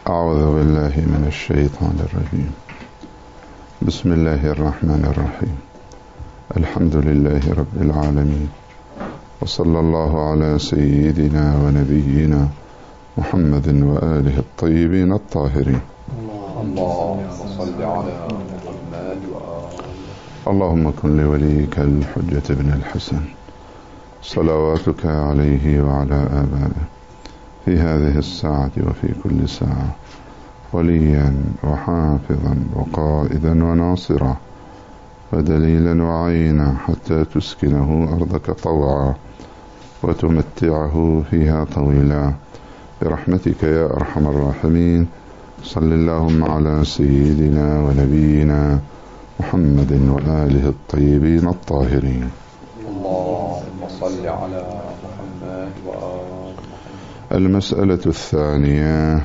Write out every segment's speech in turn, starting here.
أعوذ بالله من الشيطان الرجيم. بسم الله الرحمن الرحيم. الحمد لله رب العالمين، وصلى الله على سيدنا ونبينا محمد وآله الطيبين الطاهرين. اللهم صل على محمد وآله. اللهم كن لوليك الحجة بن الحسن صلواتك عليه وعلى آبائه في هذه الساعة وفي كل ساعة وليا وحافظا وقائدا وناصرا ودليلا وعينا حتى تسكنه أرضك طوعا وتمتعه فيها طويلا برحمتك يا أرحم الراحمين. صل اللهم على سيدنا ونبينا محمد وآله الطيبين الطاهرين. اللهم صل على محمد وآل محمد. المسألة الثانية: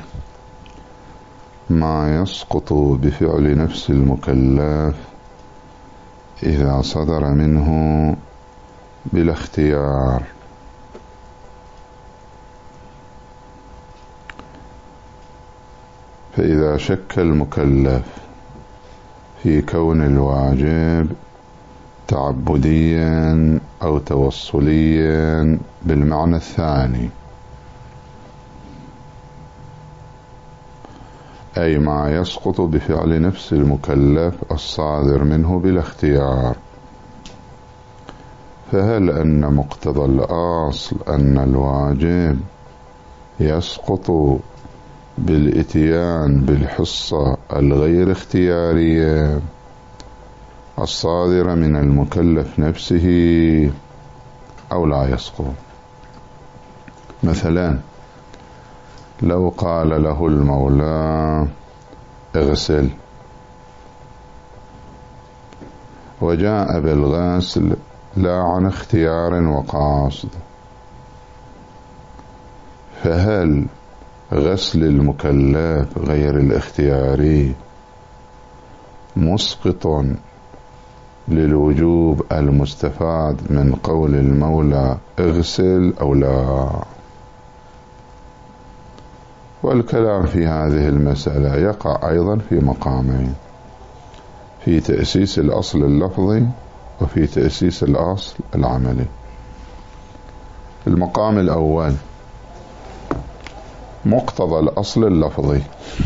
ما يسقط بفعل نفس المكلف إذا صدر منه بلا اختيار. فإذا شك المكلف في كون الواجب تعبديا أو توصليا بالمعنى الثاني، أي ما يسقط بفعل نفس المكلف الصادر منه بلا اختيار، فهل أن مقتضى الأصل أن الواجب يسقط بالإتيان بالحصة الغير اختيارية الصادرة من المكلف نفسه أو لا يسقط؟ مثلا لو قال له المولى اغسل وجاء بالغسل لا عن اختيار وقاصد، فهل غسل المكلف غير الاختياري مسقط للوجوب المستفاد من قول المولى اغسل أو لا؟ والكلام في هذه المسألة يقع أيضا في مقامين: في تأسيس الأصل اللفظي وفي تأسيس الأصل العملي. المقام الأول مقتضى الأصل اللفظي،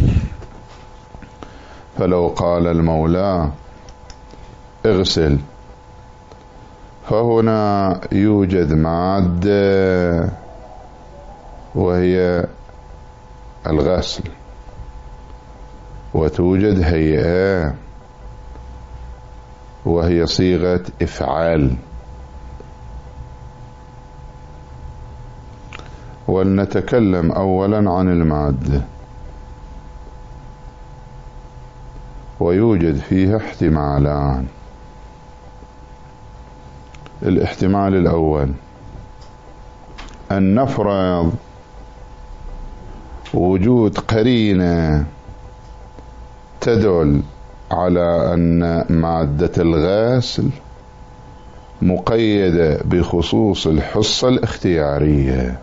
فلو قال المولى اغسل فهنا يوجد مادة وهي الغسل، وتوجد هيئة وهي صيغة افعال. ولنتكلم أولا عن المادة. ويوجد فيها احتمالان: الاحتمال الأول أن نفرض وجود قرينة تدل على أن مادة الغسل مقيدة بخصوص الحصة الاختيارية،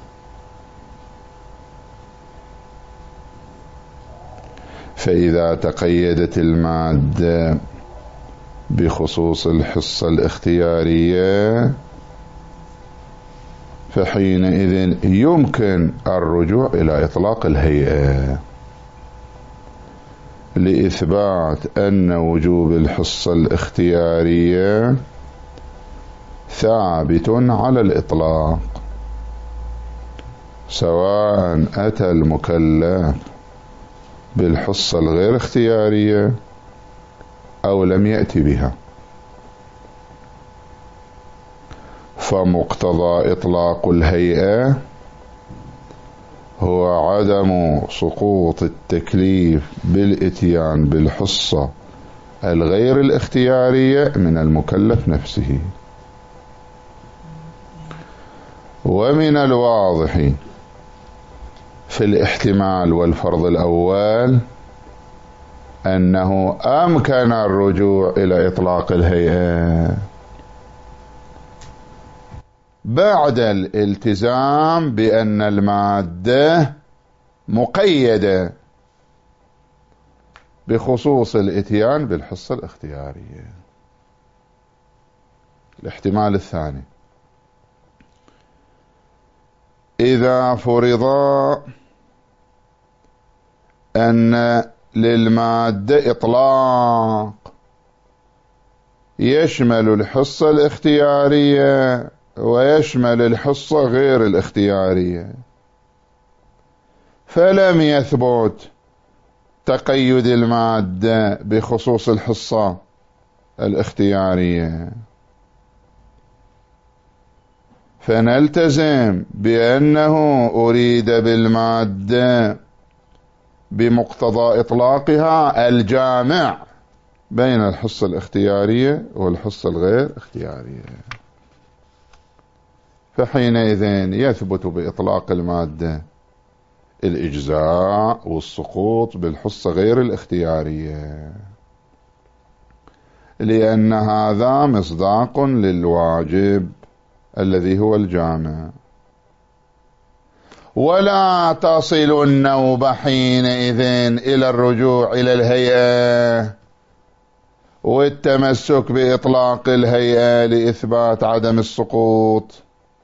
فإذا تقيدت المادة بخصوص الحصة الاختيارية فحينئذ يمكن الرجوع إلى إطلاق الهيئة لإثبات أن وجوب الحصة الاختيارية ثابت على الإطلاق، سواء أتى المكلف بالحصة الغير اختيارية أو لم يأتي بها. فمقتضى إطلاق الهيئة هو عدم سقوط التكليف بالإتيان بالحصة الغير الاختيارية من المكلف نفسه. ومن الواضح في الاحتمال والفرض الأول أنه أمكن الرجوع إلى إطلاق الهيئة بعد الالتزام بأن المادة مقيدة بخصوص الإتيان بالحصة الاختيارية. الاحتمال الثاني: إذا فرض أن للمادة إطلاق يشمل الحصة الاختيارية ويشمل الحصة غير الاختيارية، فلم يثبت تقيد المادة بخصوص الحصة الاختيارية، فنلتزم بأنه أريد بالمادة بمقتضى إطلاقها الجامع بين الحصة الاختيارية والحصة الغير اختيارية، فحينئذ يثبت بإطلاق المادة الإجزاء والسقوط بالحصة غير الاختيارية، لأن هذا مصداق للواجب الذي هو الجامع. ولا تصل النوبة حينئذ إلى الرجوع إلى الهيئة والتمسك بإطلاق الهيئة لإثبات عدم السقوط،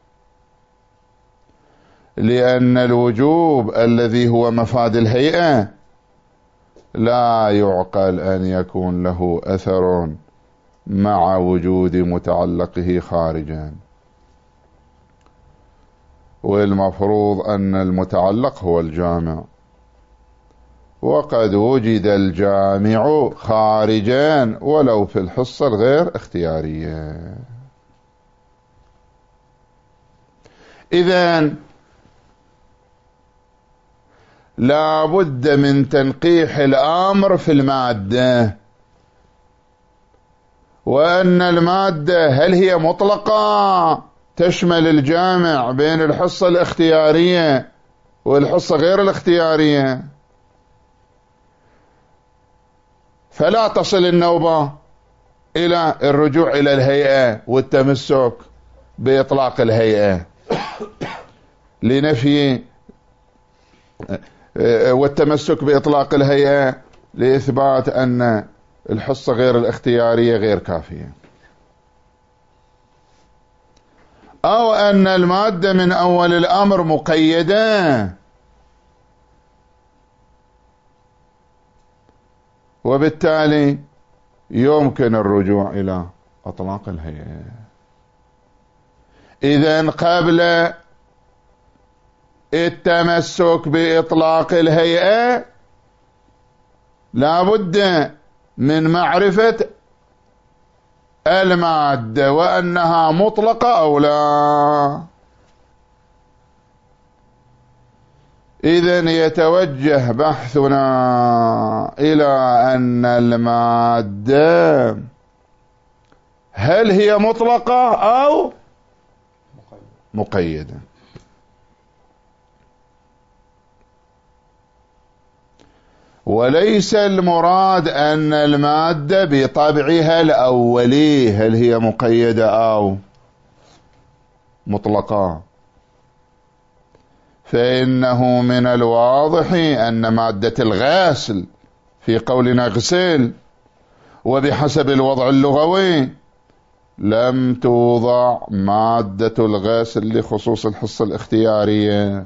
لأن الوجوب الذي هو مفاد الهيئة لا يعقل أن يكون له أثر مع وجود متعلقه خارجا، والمفروض أن المتعلق هو الجامع، وقد وجد الجامع خارجا ولو في الحصة الغير اختيارية. إذن لا بد من تنقيح الأمر في المادة، وأن المادة هل هي مطلقة تشمل الجامع بين الحصة الاختيارية والحصة غير الاختيارية، فلا تصل النوبة إلى الرجوع إلى الهيئة والتمسك بإطلاق الهيئة لنفي والتمسك بإطلاق الهيئة لإثبات أن الحصة غير الاختيارية غير كافية، أو أن المادة من أول الأمر مقيدة، وبالتالي يمكن الرجوع إلى إطلاق الهيئة. إذن قبل التمسك بإطلاق الهيئة لا بد من معرفة المادة وأنها مطلقة أو لا. إذن يتوجه بحثنا إلى أن المادة هل هي مطلقة أو مقيدة. وليس المراد أن المادة بطبعها الأولي هل هي مقيدة أو مطلقة، فإنه من الواضح أن مادة الغسل في قولنا اغسل وبحسب الوضع اللغوي لم توضع مادة الغسل لخصوص الحصة الاختيارية،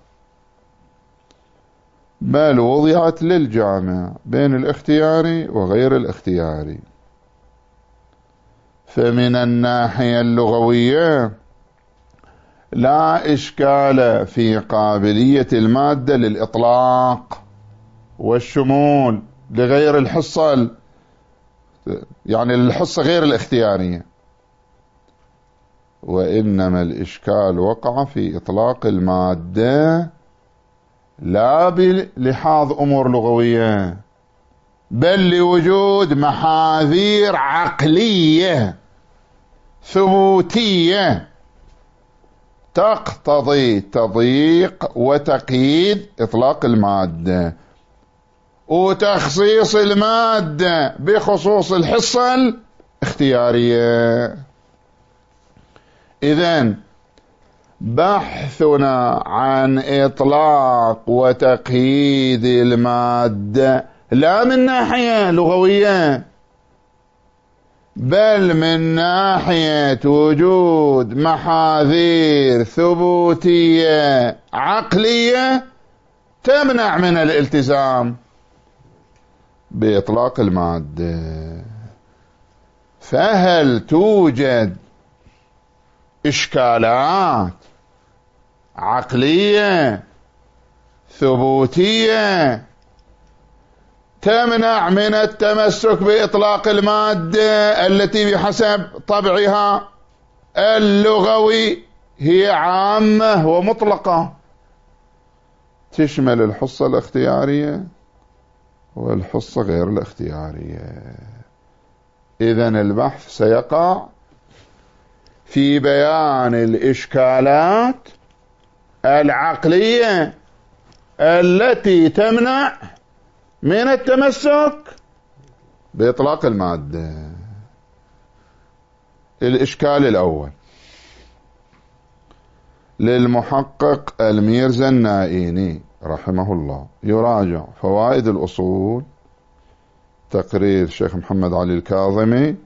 بل وضعت للجامع بين الاختياري وغير الاختياري. فمن الناحية اللغوية لا إشكال في قابلية المادة للإطلاق والشمول لغير الحصة، يعني للحصة غير الاختيارية، وإنما الإشكال وقع في إطلاق المادة لا بلحاظ أمور لغوية، بل لوجود محاذير عقلية ثبوتية تقتضي تضييق وتقييد إطلاق المادة وتخصيص المادة بخصوص الحصة الاختيارية. إذن بحثنا عن إطلاق وتقييد المادة لا من ناحية لغوية، بل من ناحية وجود محاذير ثبوتية عقلية تمنع من الالتزام بإطلاق المادة. فهل توجد إشكالات عقلية ثبوتية تمنع من التمسك بإطلاق المادة التي بحسب طبعها اللغوي هي عامة ومطلقة، تشمل الحصة الاختيارية والحصة غير الاختيارية؟ إذن البحث سيقع في بيان الإشكالات العقلية التي تمنع من التمسك بإطلاق المادة. الإشكال الأول للمحقق الميرزا النائيني رحمه الله، يراجع فوائد الأصول، تقرير الشيخ محمد علي الكاظمي،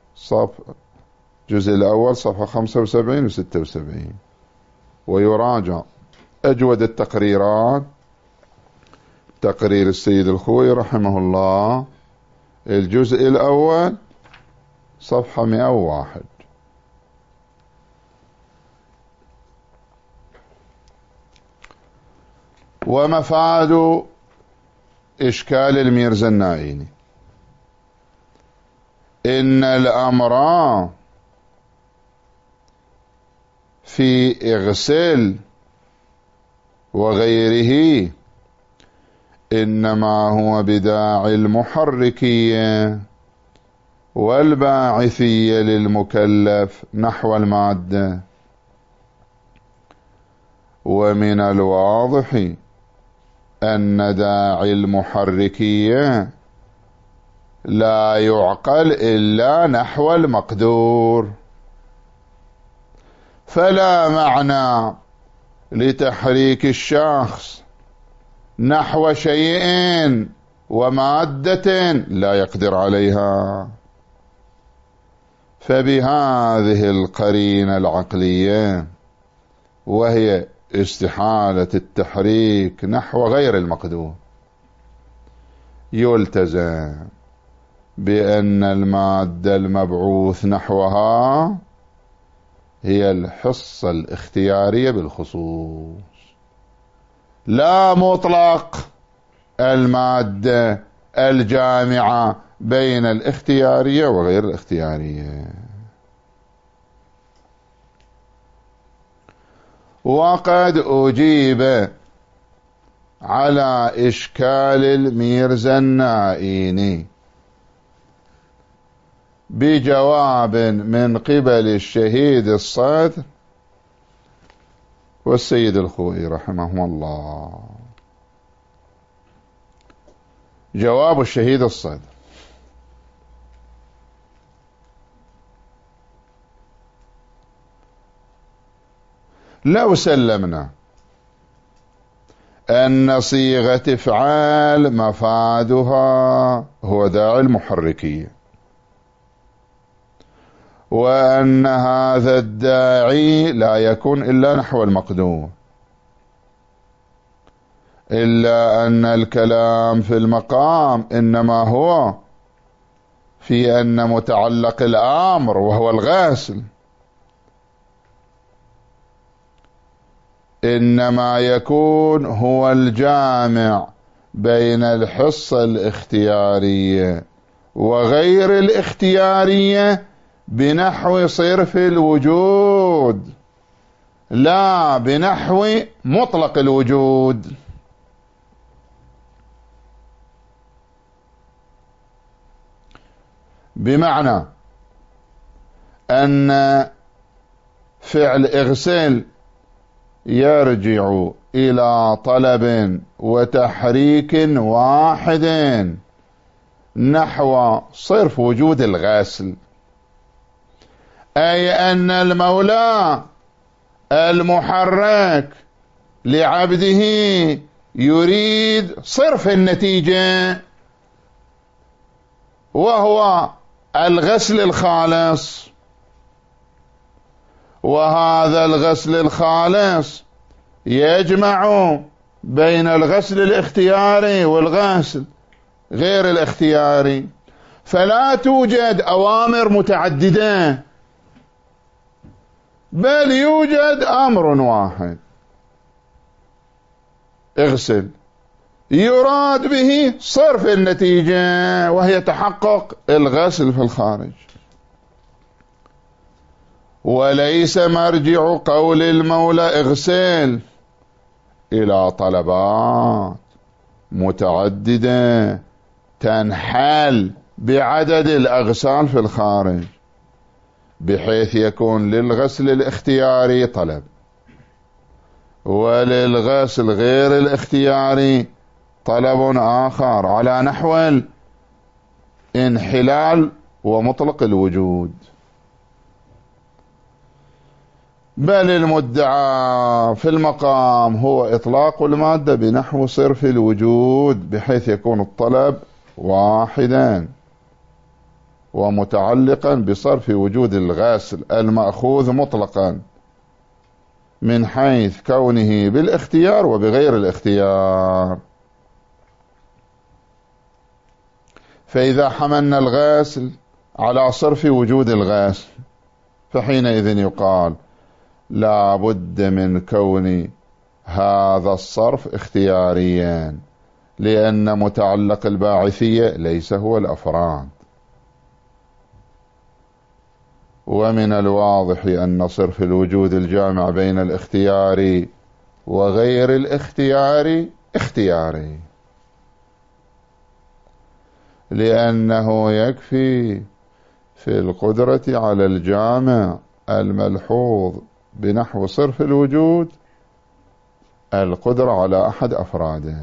الجزء الأول صفحة 75 و 76، ويراجع أجود التقريرات، تقرير السيد الخوي رحمه الله، الجزء الأول صفحة 101. ومفاد إشكال الميرزا النائيني: إن الأمر في إغسل وغيره إنما هو بداعي المحركية والباعثية للمكلف نحو المادة، ومن الواضح أن داعي المحركية لا يعقل إلا نحو المقدور، فلا معنى لتحريك الشخص نحو شيء ومادة لا يقدر عليها. فبهذه القرينة العقلية، وهي استحالة التحريك نحو غير المقدور، يلتزم بأن المادة المبعوث نحوها هي الحصة الاختيارية بالخصوص، لا مطلق المادة الجامعة بين الاختيارية وغير الاختيارية. وقد أجيب على إشكال الميرزا النائيني بجواب من قبل الشهيد الصدر والسيد الخوئي رحمه الله. جواب الشهيد الصدر: لو سلمنا أن صيغة افعال مفادها هو داعي المحركية، وأن هذا الداعي لا يكون إلا نحو المقدور، إلا أن الكلام في المقام إنما هو في أن متعلق الأمر وهو الغاسل إنما يكون هو الجامع بين الحصة الاختيارية وغير الاختيارية بنحو صرف الوجود، لا بنحو مطلق الوجود. بمعنى أن فعل اغسل يرجع إلى طلب وتحريك واحد نحو صرف وجود الغسل، أي أن المولى المحرك لعبده يريد صرف النتيجة وهو الغسل الخالص، وهذا الغسل الخالص يجمع بين الغسل الاختياري والغسل غير الاختياري، فلا توجد أوامر متعددة، بل يوجد أمر واحد: اغسل، يراد به صرف النتيجة وهي تحقق الغسل في الخارج. وليس مرجع قول المولى اغسل إلى طلبات متعددة تنحل بعدد الأغسال في الخارج، بحيث يكون للغسل الاختياري طلب وللغسل غير الاختياري طلب آخر، على نحو الانحلال ومطلق الوجود. بل المدعى في المقام هو إطلاق المادة بنحو صرف الوجود، بحيث يكون الطلب واحدا ومتعلقا بصرف وجود الغاسل المأخوذ مطلقا، من حيث كونه بالاختيار وبغير الاختيار. فإذا حملنا الغاسل على صرف وجود الغاسل، فحينئذ يقال لا بد من كون هذا الصرف اختياريا، لأن متعلق الباعثية ليس هو الأفراد. ومن الواضح أن صرف الوجود الجامع بين الاختياري وغير الاختياري اختياري، لأنه يكفي في القدرة على الجامع الملحوظ بنحو صرف الوجود القدرة على أحد أفراده،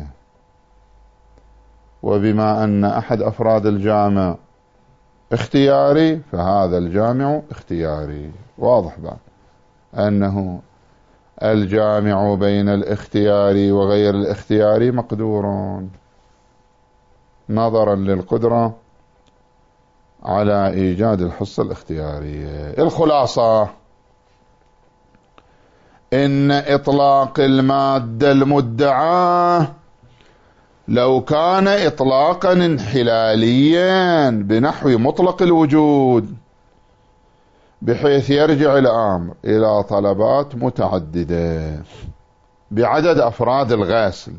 وبما أن أحد أفراد الجامع اختياري فهذا الجامع اختياري. واضح بعد أنه الجامع بين الاختياري وغير الاختياري مقدور نظرا للقدرة على إيجاد الحصة الاختيارية. الخلاصة إن إطلاق المادة المدعاة لو كان إطلاقا انحلاليا بنحو مطلق الوجود، بحيث يرجع الأمر إلى طلبات متعددة بعدد أفراد الغاسل،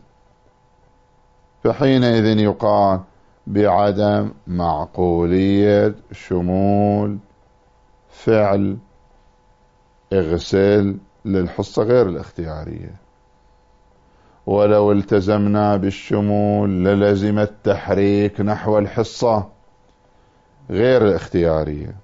فحينئذ يقال بعدم معقولية شمول فعل اغسل للحصة غير الاختيارية. ولو التزمنا بالشمول للزم التحريك نحو الحصة غير الاختيارية،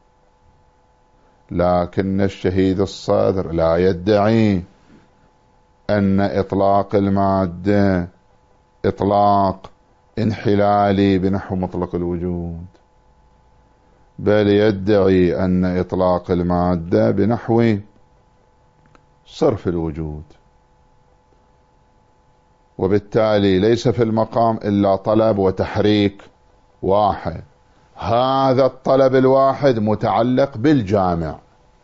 لكن الشهيد الصدر لا يدعي أن إطلاق المادة إطلاق انحلالي بنحو مطلق الوجود، بل يدعي أن إطلاق المادة بنحو صرف الوجود، وبالتالي ليس في المقام إلا طلب وتحريك واحد. هذا الطلب الواحد متعلق بالجامع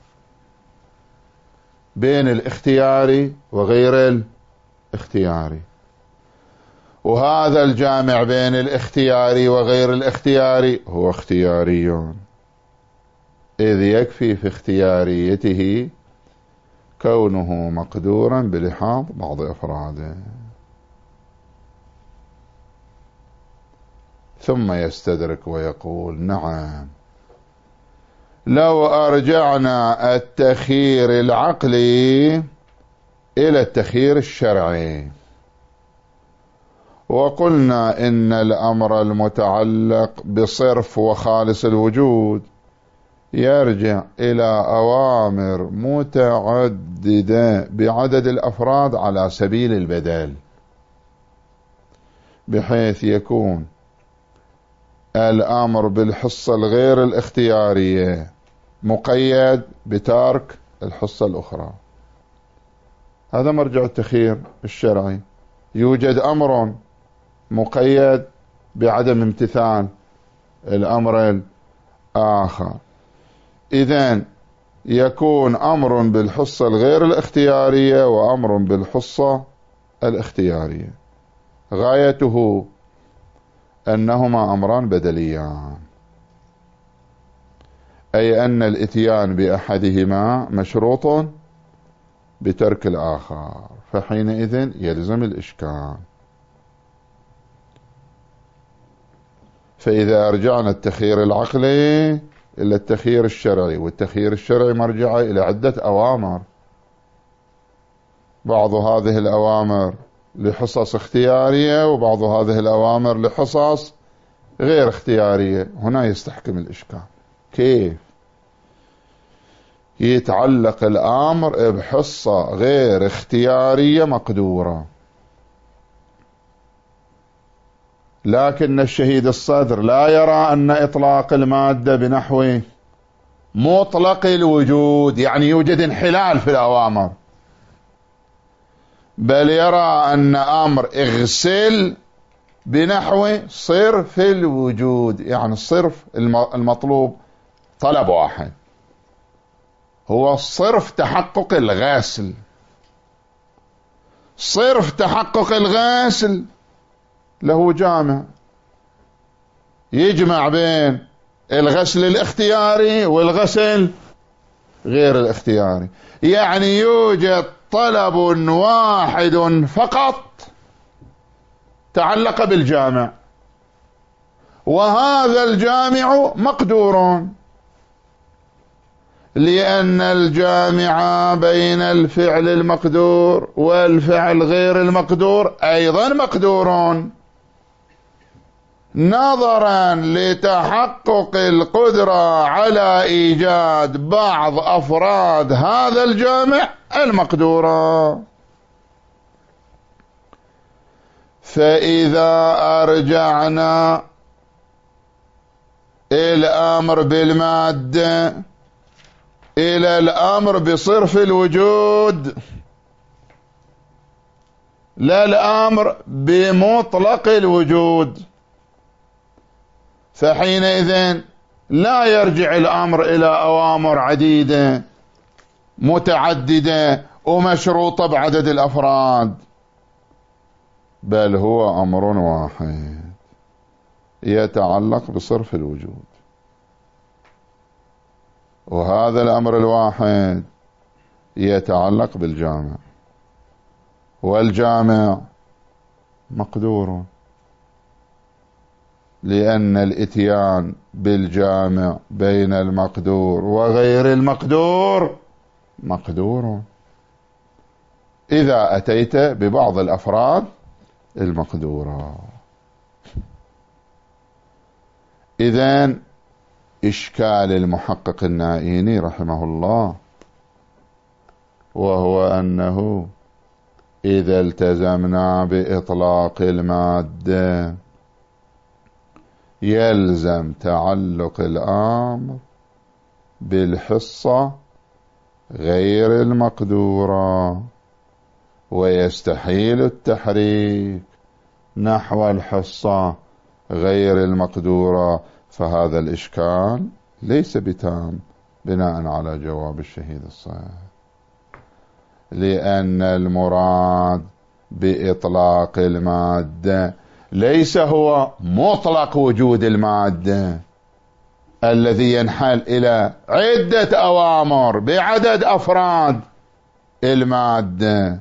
بين الاختياري وغير الاختياري، وهذا الجامع بين الاختياري وغير الاختياري هو اختياري، إذ يكفي في اختياريته كونه مقدورا بلحاظ بعض أفراده. ثم يستدرك ويقول نعم، لو أرجعنا التخيير العقلي إلى التخيير الشرعي وقلنا إن الأمر المتعلق بصرف وخالص الوجود يرجع إلى أوامر متعددة بعدد الأفراد على سبيل البدل، بحيث يكون الأمر بالحصة الغير الاختيارية مقيد بترك الحصة الأخرى. هذا مرجع التخيير الشرعي. يوجد أمر مقيد بعدم امتثال الأمر الآخر. إذن يكون أمر بالحصة الغير الاختيارية وأمر بالحصة الاختيارية، غايته أنهما أمران بدليان، أي أن الإتيان بأحدهما مشروط بترك الآخر، فحينئذ يلزم الإشكال. فإذا أرجعنا التخيير العقلي إلى التخيير الشرعي، والتخيير الشرعي مرجع إلى عدة أوامر، بعض هذه الأوامر لحصص اختيارية وبعض هذه الأوامر لحصص غير اختيارية. هنا يستحكم الإشكال، كيف يتعلق الأمر بحصة غير اختيارية مقدورة، لكن الشهيد الصدر لا يرى أن إطلاق المادة بنحو مطلق الوجود، يعني يوجد انحلال في الأوامر، بل يرى أن أمر اغسل بنحو صرف الوجود، يعني الصرف المطلوب طلب واحد هو صرف تحقق الغسل. صرف تحقق الغسل له جامع يجمع بين الغسل الاختياري والغسل غير الاختياري، يعني يوجد طلب واحد فقط تعلق بالجامع، وهذا الجامع مقدور، لأن الجامع بين الفعل المقدور والفعل غير المقدور أيضا مقدور، نظرا لتحقق القدرة على إيجاد بعض أفراد هذا الجامع المقدورة. فإذا أرجعنا الأمر بالمادة إلى الأمر بصرف الوجود لا الأمر بمطلق الوجود، فحينئذ لا يرجع الأمر إلى أوامر عديدة متعددة ومشروطة بعدد الأفراد، بل هو أمر واحد يتعلق بصرف الوجود، وهذا الأمر الواحد يتعلق بالجامع، والجامع مقدور، لأن الإتيان بالجامع بين المقدور وغير المقدور مقدور إذا أتيت ببعض الأفراد المقدورة. إذن إشكال المحقق النائيني رحمه الله وهو أنه إذا التزمنا بإطلاق المادة يلزم تعلق الأمر بالحصة غير المقدورة، ويستحيل التحريك نحو الحصة غير المقدورة، فهذا الإشكال ليس بتام بناء على جواب الشهيد الصادق، لأن المراد بإطلاق المادة ليس هو مطلق وجود المادة الذي ينحل إلى عدة أوامر بعدد أفراد المادة،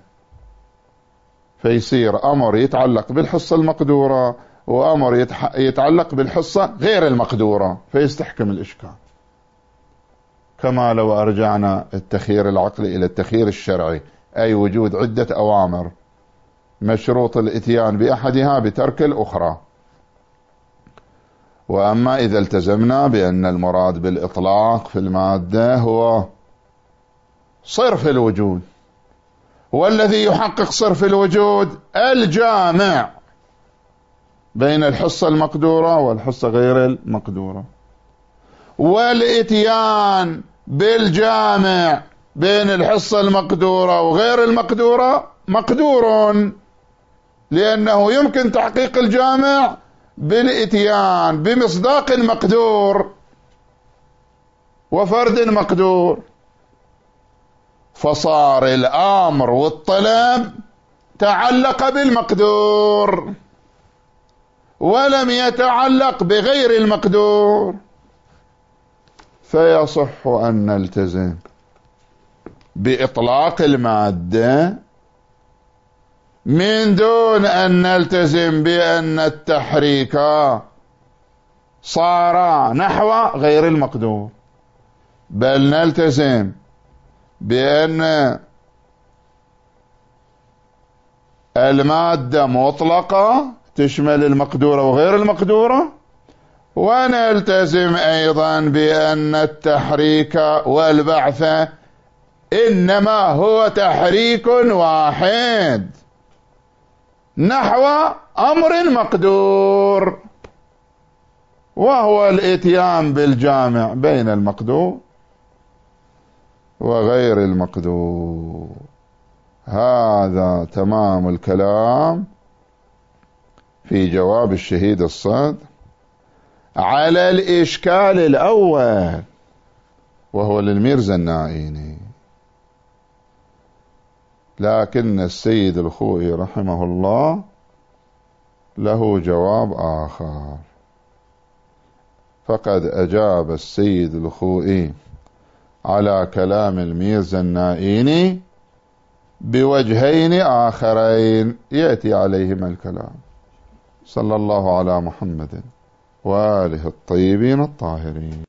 فيصير أمر يتعلق بالحصة المقدورة وأمر يتعلق بالحصة غير المقدورة، فيستحكم الإشكال. كما لو أرجعنا التخيير العقلي إلى التخيير الشرعي، أي وجود عدة أوامر مشروط الإتيان بأحدها بترك الأخرى. وأما إذا التزمنا بأن المراد بالإطلاق في المادة هو صرف الوجود، والذي يحقق صرف الوجود الجامع بين الحصة المقدورة والحصة غير المقدورة، والإتيان بالجامع بين الحصة المقدورة وغير المقدورة مقدور، لأنه يمكن تحقيق الجامع بالإتيان بمصداق مقدور وفرد مقدور، فصار الأمر والطلب تعلق بالمقدور ولم يتعلق بغير المقدور، فيصح أن نلتزم بإطلاق المادة من دون أن نلتزم بأن التحريك صار نحو غير المقدور، بل نلتزم بأن المادة مطلقة تشمل المقدورة وغير المقدورة، ونلتزم أيضا بأن التحريك والبعث إنما هو تحريك واحد نحو أمر مقدور، وهو الإتيان بالجامع بين المقدور وغير المقدور. هذا تمام الكلام في جواب الشهيد الصدر على الإشكال الأول، وهو للميرزا النائيني. لكن السيد الخوئي رحمه الله له جواب آخر، فقد أجاب السيد الخوئي على كلام الميرزا النائيني بوجهين آخرين يأتي عليهما الكلام. صلى الله على محمد وآله الطيبين الطاهرين.